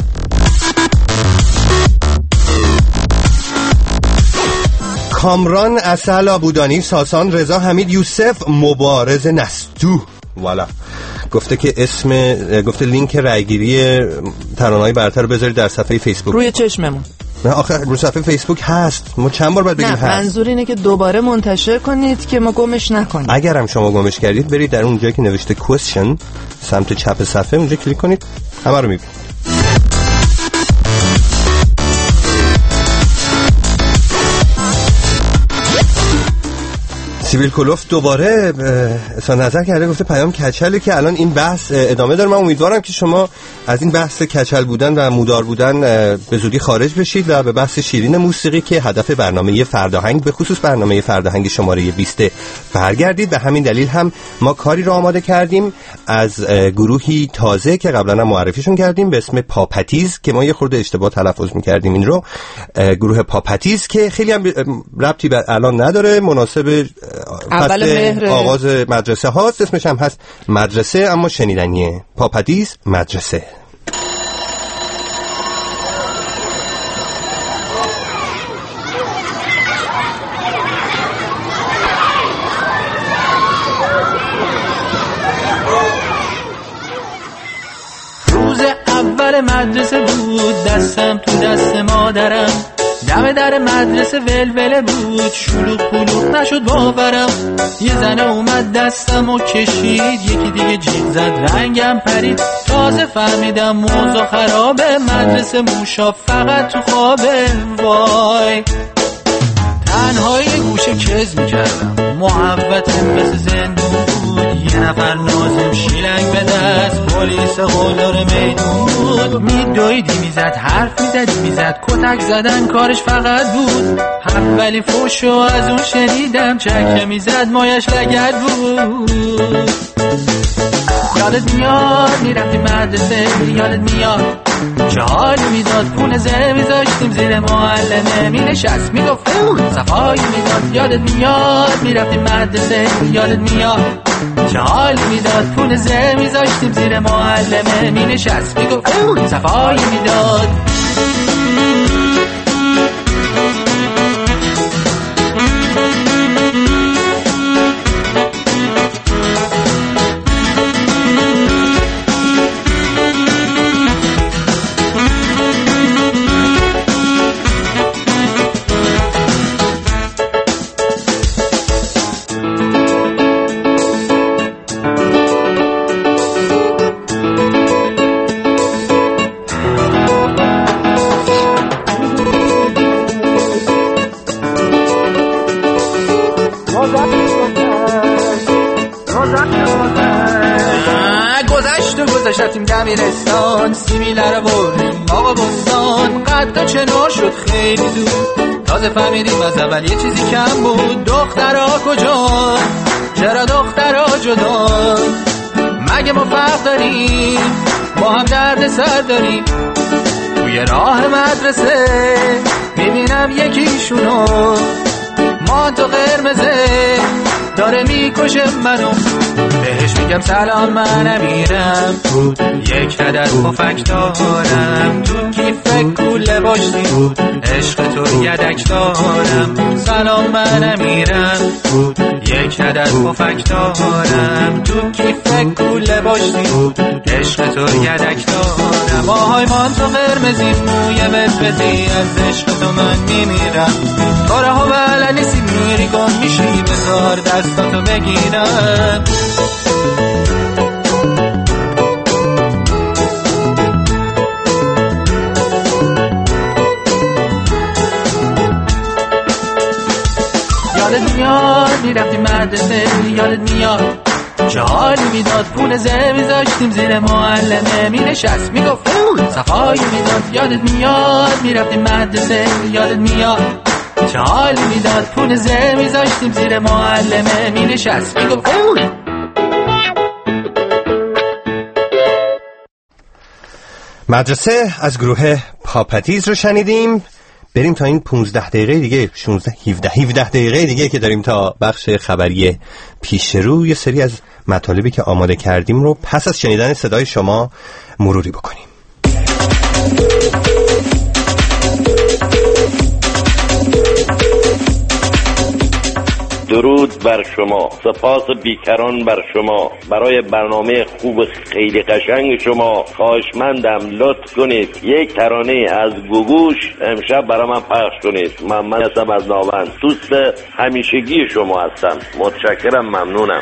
کامران اصل آبودانی، ساسان، رضا حمید، یوسف مبارز نستو. والا گفته که اسم، گفته لینک رایگیری ترانه‌های برتر رو بذارید در صفحه فیسبوک. روی چشممون. نه آخه رو صفحه فیسبوک هست. ما چند بار باید بگیم هست. نه منظور اینه که دوباره منتشر کنید که ما گمش نکنیم. اگر هم شما گمش کردید برید در اون جایی که نوشته question سمت چپ صفحه، اونجا کلیک کنید، همه رو میبینید. سیبیل کلوف دوباره اظهار نظر کرده، گفته پیام کچله که الان این بحث ادامه داره. من امیدوارم که شما از این بحث کچل بودن و مودار بودن به زودی خارج بشید و به بحث شیرین موسیقی که هدف برنامه فرداهنگ به خصوص برنامه فرداهنگ شماره بیست برگردید. به همین دلیل هم ما کاری رو آماده کردیم از گروهی تازه که قبلا هم معرفیشون کردیم به اسم پاپتیز که ما یه خورده اشتباه تلفظ می‌کردیم این رو. گروه پاپتیز که خیلی هم ربطی به الان نداره، مناسب فصل آغاز مدرسه هاست، اسمش هم هست مدرسه اما شنیدنیه. پاپتیز مدرسه. روز اول مدرسه بود، دستم تو دست مادرم، دم در مدرسه ولوله بود، شلوغ پلوغ نشد باورم. یه زنه اومد دستم و کشید، یکی دیگه جیغ زد رنگم پرید. تازه فهمیدم موضوع خرابه، مدرسه موشا فقط تو خوابه. وای تنهایی گوشه کز میکردم، محبتم مثل زندون بود. یه نفر نازم شیلنگ به دست، پلیس قلدر میدون بود. میدویدی میزد، حرف میزدی میزد، کتک زدن کارش فقط بود. اولی فوشو از اون شنیدم، چکه میزد مایش لگد بود. یادت میاد میرفتی مدرسه، یادت میاد چه حالی میداد، پونه زه میذاشتیم زیر معلمه، مینشست میگفت صفایی میداد. یادت میاد میرفتی مدرسه، یادت میاد چه حالی میداد، پونه زه میذاشتیم زیر معلمه، مینشست میگفت صفایی میداد. رفتیم دبیرستان، سیبیله رو بردیم آقا بستان. قد چنار شد خیلی زود، تازه فهمیدیم از اول یه چیزی کم بود. دخترها کجا؟ چرا دخترها جدا؟ مگه ما فرق داریم؟ ما هم درد سر داریم. توی راه مدرسه میبینم یکیشونو، ما تو قرمزه داره میکشه منو. بهش میگم سلام من امیرم، بود یک عدد پفک دارم، تو کیف کوله باشی بود عشق تو یدک دارم. سلام من امیرم، بود یک عدد پفک دارم، تو کیف کوله باشی بود عشق تو یدک دارم. آهای من تو قرمزی موی بزبزی، از عشق تو من میمیرم. کاره ها بلد نیستی میری گم میشی، بذار دستاتو بگیرم. یادت میاد میرفتیم مدرسه، یادت میاد چه حالی میداد، پول زه میذاشتیم زیر معلمه، مینشست میگفت صفایی میداد. یادت میاد میرفتیم مدرسه، یادت میاد چه حالی میداد، پول زه میذاشتیم زیر معلمه، مینشست میگفت. مدرسه از گروه پاپتیز رو شنیدیم. بریم تا این پونزده دقیقه دیگه، شانزده هفده هفده دقیقه دیگه که داریم تا بخش خبری پیش رو، یه سری از مطالبی که آماده کردیم رو پس از شنیدن صدای شما مروری بکنیم. درود بر شما، سپاس بیکران بر شما. برای برنامه خوب خیلی قشنگ شما خواهشمندم لطف کنید یک ترانه از گوگوش امشب برای من پخش کنید. من من هستم از ناوند، دوست همیشگی شما هستم. متشکرم، ممنونم.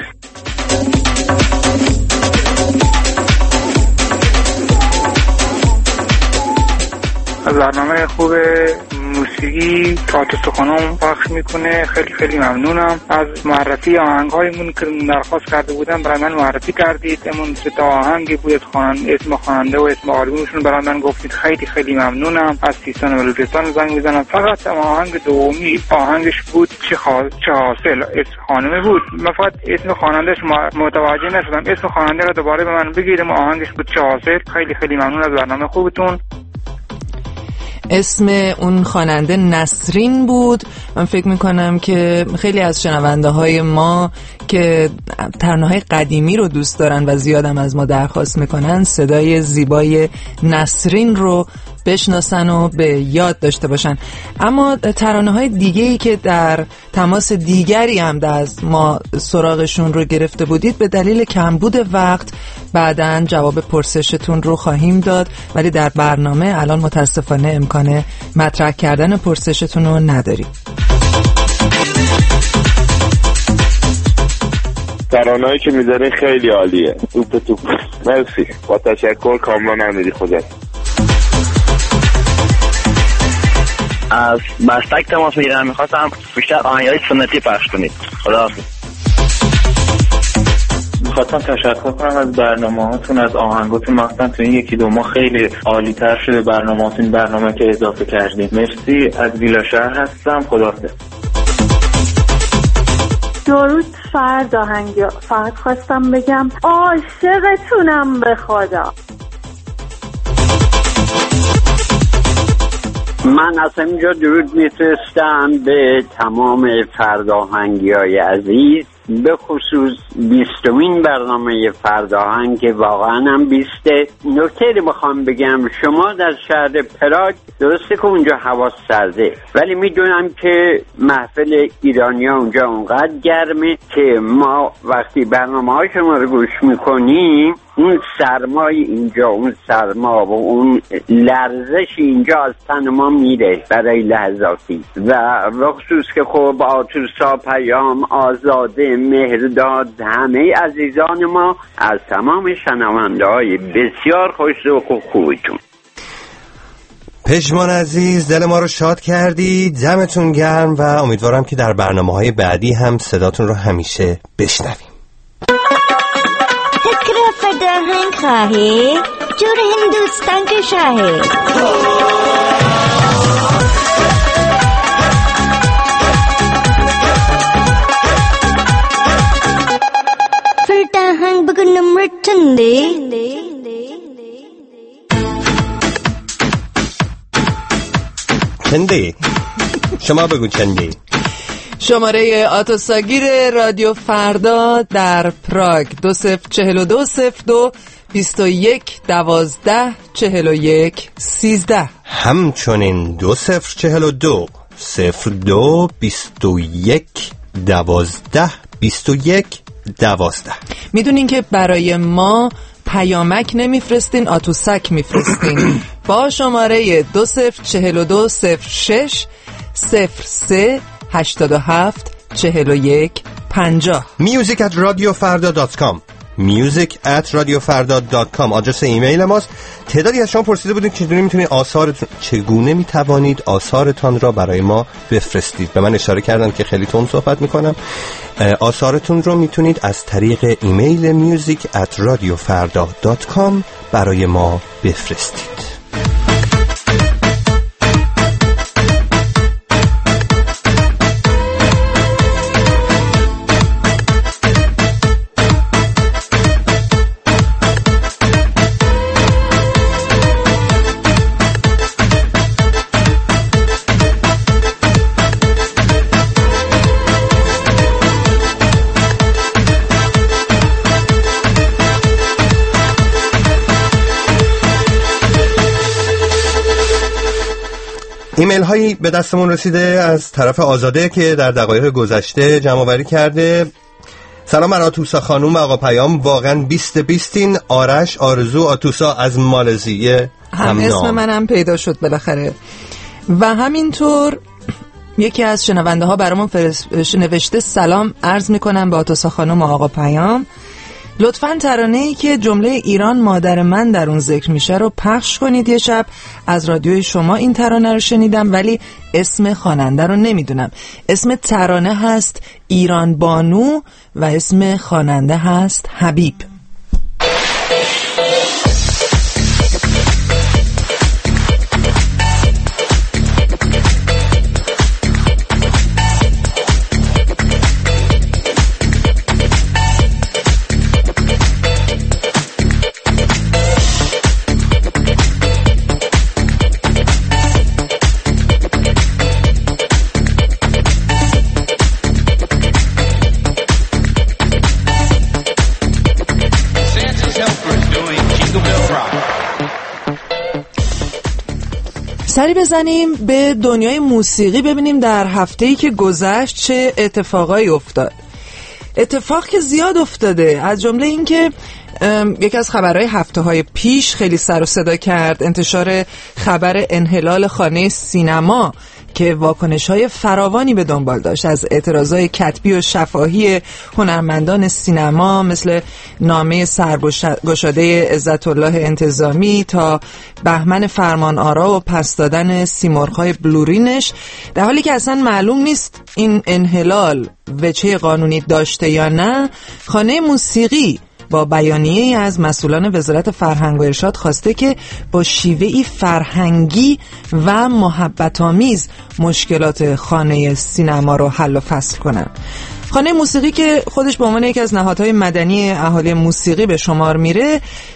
برنامه خوب موسیقی آتوسا خانم پخش میکنه. خیلی خیلی ممنونم از معرفی آهنگ‌هایمون که درخواست کرده بودم برای من معرفی کردید. امون سه تا آهنگی بود، خواننده اسم خواننده و اسم آلبومشون برای من گفتید. خیلی خیلی ممنونم. از سیستان و بلوچستان زنگ میزنم. فقط آهنگ دومی آهنگش بود چه خا... چه حاصل اسم خانم بود. من فقط اسم خوانندهش متوجه نشدم. اسم خواننده رو دوباره به من بگیریم. آهنگش بود چه حاصل. خیلی خیلی ممنون از برنامه خوبتون. اسم اون خواننده نسرین بود. من فکر میکنم که خیلی از شنونده های ما که ترانه‌های قدیمی رو دوست دارن و زیادم از ما درخواست میکنن صدای زیبای نسرین رو بشناسن و به یاد داشته باشن. اما ترانه‌های دیگه‌ای که در تماس دیگری هم از ما سراغشون رو گرفته بودید به دلیل کمبود وقت بعداً جواب پرسشتون رو خواهیم داد، ولی در برنامه الان متاسفانه امکان مطرح کردن پرسشتون رو نداریم. ترانه‌ای که میذاری خیلی عالیه. توپ توپ. مرسی. با تشکر. کاملا امیری خودت. از مستک تماس میگیرم. میخواستم بیشتر آهنگای سنتی پخش کنید. خداحافظ. میخواستم تشکر کنم از برنامه‌هاتون، از آهنگاتون. مثلا تو این یکی دو ماه خیلی عالی تر شده برنامه‌هاتون، برنامه که اضافه کردیم. مرسی. از ویلا شهر هستم. خداحافظ. درود فرداهنگی. فقط خواستم بگم عاشقتونم به خدا. من از اینجا درود میفرستم به تمام فرداهنگی های عزیز، به خصوص بیستمین برنامه فرداهنگ که واقعا هم بیسته. نکته رو بخوام بگم، شما در شهر پراگ درسته که اونجا هوا سرده، ولی میدونم که محفل ایرانیا اونجا اونقدر گرمه که ما وقتی برنامه های شما رو گوش میکنیم اون سرمای اینجا، اون سرما و اون لرزش اینجا از تن ما میره برای لحظاتی. و بخصوص که خب آتوسا، پیام، آزاده، مهرداد، همه عزیزان ما، از تمام شنونده های بسیار خوش‌ذوق و خوبتون. پژمان عزیز، دل ما رو شاد کردید. دمتون گرم و امیدوارم که در برنامه‌های بعدی هم صداتون رو همیشه بشنویم. فرهنگ خواهی جور هندوستان که شاهی. فرهنگ بگو نمر چنده. چنده شما بگو چنده. شماره آتوساگیر رادیو فردا در پراگ دو صفر چهل و دو صفر دو بیست و یک دوازده چهل و یک سیزده. همچنین دو صفر چهل و دو صفر دو بیست و یک دوازده بیست و یک دوازده. میدونین که برای ما پیامک نمیفرستین، آتوسک میفرستین. با شماره دو صفر چهل و دو صفر شش صفر سه هشتاد و هفت چهل و یک پنجاه. music at radio farda dot com music at radio farda dot com آدرس ایمیل ماست. تعدادی از شما پرسیده بودید که چگونه میتونید آثارتون چگونه میتوانید آثارتان را برای ما بفرستید. به من اشاره کردن که خیلی تون صحبت میکنم. آثارتون رو میتونید از طریق ایمیل music at radio farda dot com برای ما بفرستید. ایمیل هایی به دستمون رسیده از طرف آزاده که در دقایق گذشته جمع آوری کرده. سلام، من آتوسا خانوم و آقا پیام، واقعا بیست بیستین. آرش آرزو آتوسا از مالزیه. هم اسم منم پیدا شد بالاخره. و همینطور یکی از شنونده ها برامون فرست... نوشته سلام عرض میکنم به آتوسا خانوم و آقا پیام. لطفاً ترانه‌ای که جمله ایران مادر من در اون ذکر میشه رو پخش کنید. یه شب از رادیوی شما این ترانه رو شنیدم ولی اسم خواننده رو نمیدونم. اسم ترانه هست ایران بانو و اسم خواننده هست حبیب. سری بزنیم به دنیای موسیقی ببینیم در هفته‌ای که گذشت چه اتفاقایی افتاد. اتفاق که زیاد افتاده، از جمله این که یکی از خبرهای هفته‌های پیش خیلی سر و صدا کرد انتشار خبر انحلال خانه سینما که واکنش‌های فراوانی به دنبال داشت، از اعتراضای کتبی و شفاهی هنرمندان سینما مثل نامه سرگشاده عزت الله انتظامی تا بهمن فرمان آرا و پس دادن سیمرغ‌های بلورینش، در حالی که اصلا معلوم نیست این انحلال وجه قانونی داشته یا نه. خانه موسیقی با بیانیه‌ای از مسئولان وزارت فرهنگ و ارشاد خواسته که با شیوهی فرهنگی و محبت‌آمیز مشکلات خانه سینما رو حل و فصل کنن. خانه موسیقی که خودش به عنوان یکی از نهادهای مدنی اهالی موسیقی به شمار میره،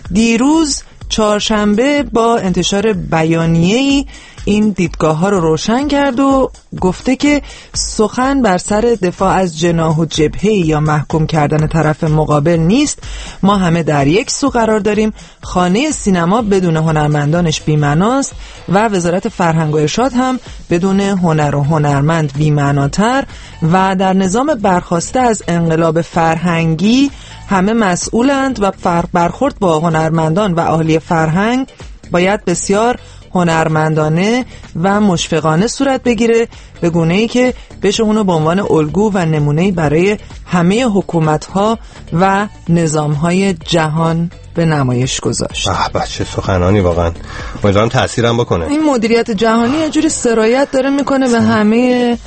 دیروز چهارشنبه با انتشار بیانیه‌ای این دیدگاه ها رو روشن کرد و گفته که سخن بر سر دفاع از جناح و جبهه یا محکوم کردن طرف مقابل نیست. ما همه در یک سو قرار داریم. خانه سینما بدون هنرمندانش بی‌معناست و وزارت فرهنگ و ارشاد هم بدون هنر و هنرمند بی‌معناتر و در نظام برخواسته از انقلاب فرهنگی همه مسئولند و برخورد با هنرمندان و اهالی فرهنگ باید بسیار هنرمندانه و مشفقانه صورت بگیره، به گونه‌ای که بشه اونو به عنوان الگو و نمونه‌ای برای همه حکومت‌ها و نظام‌های جهان به نمایش گذاشت. به به چه سخنانی، واقعا امیدوارم تأثیرم بکنه. این مدیریت جهانی یه جوری سرایت داره میکنه به همه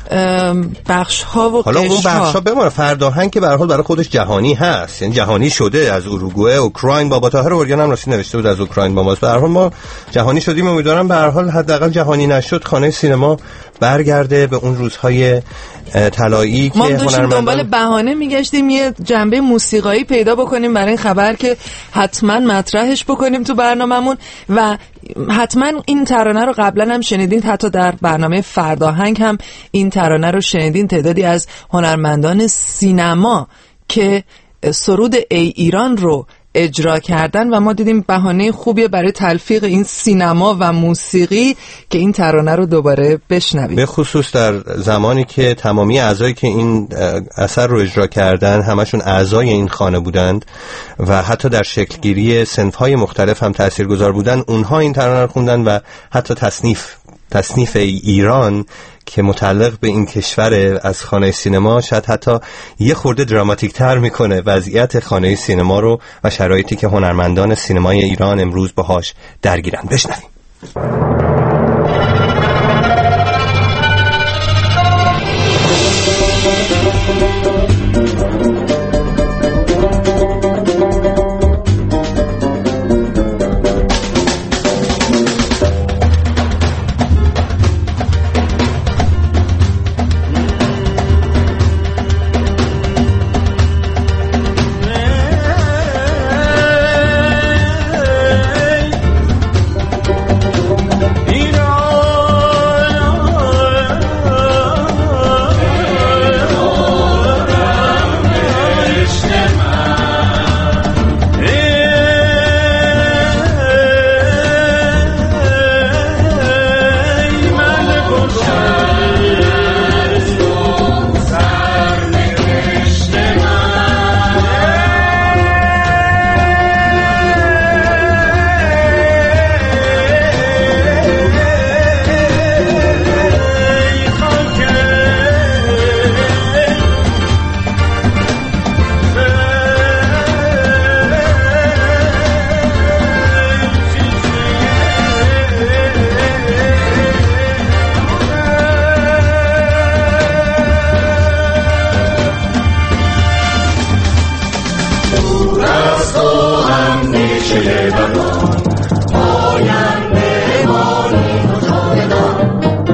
بخش ها و حالا اون بخش ها بمونه. فرداهنگ که به هر حال برای خودش جهانی هست، یعنی جهانی شده، از اروگوئه، اوکراین، بابا طاهر اورگان هم راستی نوشته بود از اوکراین با ماست. به هر حال ما جهانی شدیم. امیدوارم به هر حال حداقل جهانی نشد خانه سینما برگرده به اون روزهای طلایی که هنرمندان ما دنبال بهانه میگشتیم یه جنبه موسیقایی پیدا بکنیم برای این خبر که حتما مطرحش بکنیم تو برنامه‌مون و حتما این ترانه رو قبلا هم شنیدین، حتی در برنامه فرداهنگ هم این ترانه رو شنیدین. تعدادی از هنرمندان سینما که سرود ای ایران رو اجرا کردن و ما دیدیم بهانه خوبیه برای تلفیق این سینما و موسیقی که این ترانه رو دوباره بشنویم، به خصوص در زمانی که تمامی اعضایی که این اثر رو اجرا کردن همشون اعضای این خانه بودند و حتی در شکلگیری صنف‌های مختلف هم تاثیرگذار بودن. اونها این ترانه رو خوندن و حتی تصنیف تصنیف ایران که متعلق به این کشور از خانه سینما شاید حتی یه خورده دراماتیک تر میکنه وضعیت خانه سینما رو و شرایطی که هنرمندان سینمای ایران امروز باهاش درگیرن. بشنویم. از تو همیشه بدان آینده مانی و جاودان.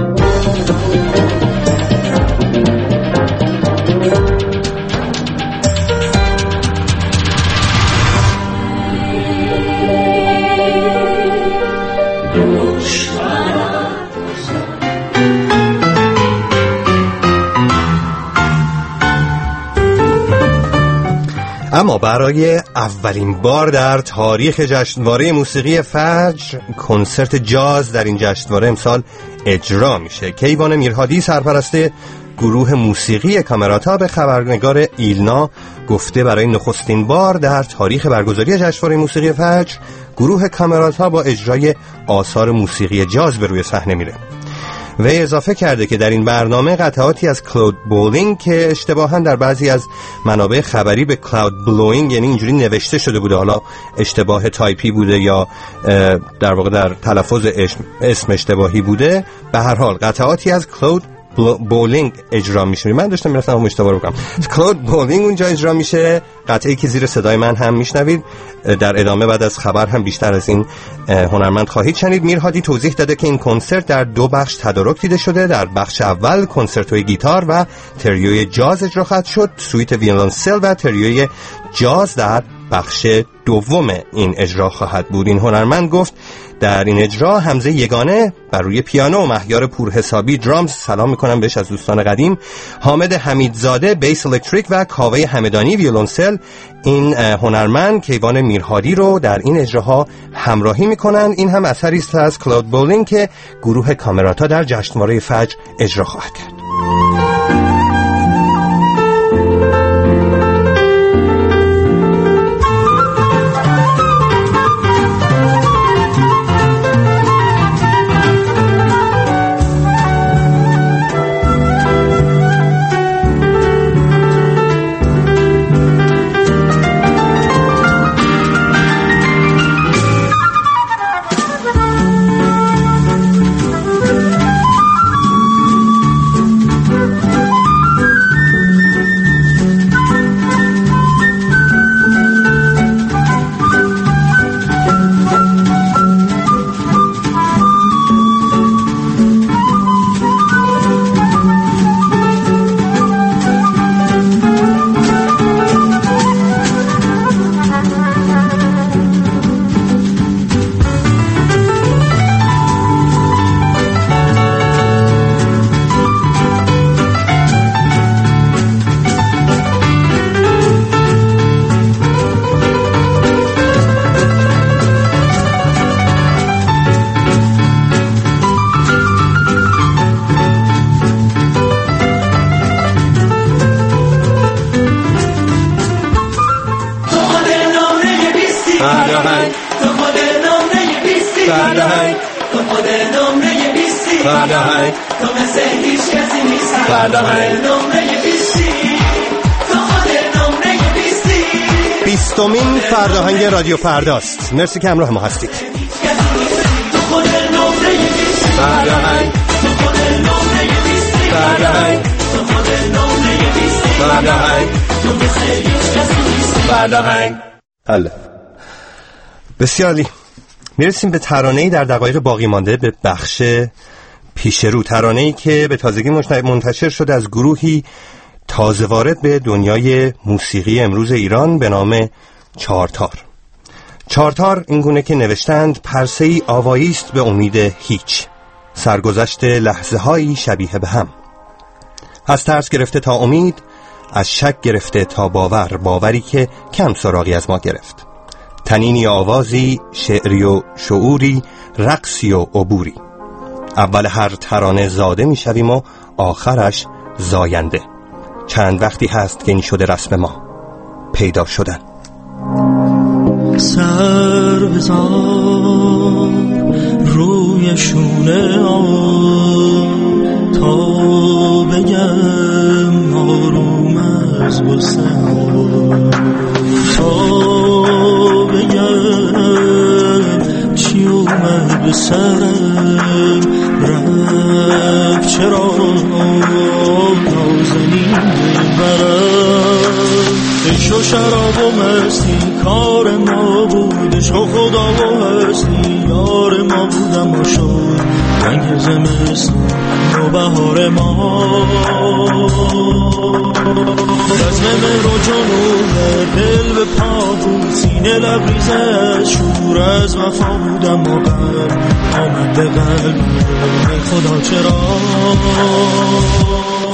اما برای اولین بار در تاریخ جشنواره موسیقی فجر کنسرت جاز در این جشنواره امسال اجرا میشه. کیوان میرهادی سرپرست گروه موسیقی کامراتا به خبرنگار ایلنا گفته برای نخستین بار در تاریخ برگزاری جشنواره موسیقی فجر گروه کامراتا با اجرای آثار موسیقی جاز به روی صحنه میره. وی اضافه کرده که در این برنامه قطعاتی از کلاود بولینگ که اشتباهاً در بعضی از منابع خبری به کلاود بلوینگ یعنی اینجوری نوشته شده بوده، حالا اشتباه تایپی بوده یا در واقع در تلفظ اسم اشتباهی بوده، به هر حال قطعاتی از کلاود بولینگ اجرا میشه. من داشتم میرفتم اون اشتباه رو بکنم. کلاود بولینگ اونجا اجرا میشه، قطعی که زیر صدای من هم میشنوید. در ادامه بعد از خبر هم بیشتر از این هنرمند خواهید شنید. میرهادی توضیح داده که این کنسرت در دو بخش تدارک دیده شده. در بخش اول کنسرتوی گیتار و تریوی جاز اجرا خواهد شد، سویت ویولنسل و تریوی جاز در بخش دوم این اجرا خواهد بود. این هنرمند گفت در این اجرا حمزه یگانه بر روی پیانو و مهیار پورحسابی درامز، سلام میکنم بهش از دوستان قدیم، حامد حمیدزاده بیس الکتریک و کاوه همدانی ویولنسل، این هنرمند کیوان میرهادی رو در این اجراها همراهی میکنن. این هم اثری است از کلاود بولینگ که گروه کامراتا در جشنواره فجر اجرا خواهد کرد. بیستمین فرداهنگ رادیو فرداست. مرسی که همراه ما هستید. فرداهنگ فرداهنگ فرداهنگ فرداهنگ حالا بسیار عالی. میرسیم به ترانه‌ای در دقایق باقی مانده به بخش پیش رو، ترانه‌ای که به تازگی منتشر شده از گروهی تازه وارد به دنیای موسیقی امروز ایران به نام چارتار. چارتار این گونه که نوشتند پرسه‌ای آوایی است به امید هیچ، سرگذشت لحظه هایی شبیه به هم، از ترس گرفته تا امید، از شک گرفته تا باور، باوری که کم سراغی از ما گرفت، تنینی آوازی، شعری و شعوری، رقصی و عبوری، اول هر ترانه زاده می شویم و آخرش زاینده، چند وقتی هست که این شده رسم ما پیدا شدن. سر بزار روی شونه آن تا بگم آروم از غصه تا بگم چی اومد به سرم رفت چرا نازنین برم عشق و شراب و مستی کار ما بود، عشق و خدا و هستی یار ما بود، اما شد رنگ زمستون و بهار ما. بزم مهر و جنون دل به پا بود، سینه لبریز از شور از وفا بود، اما قلب آمد به قلب خدا چرا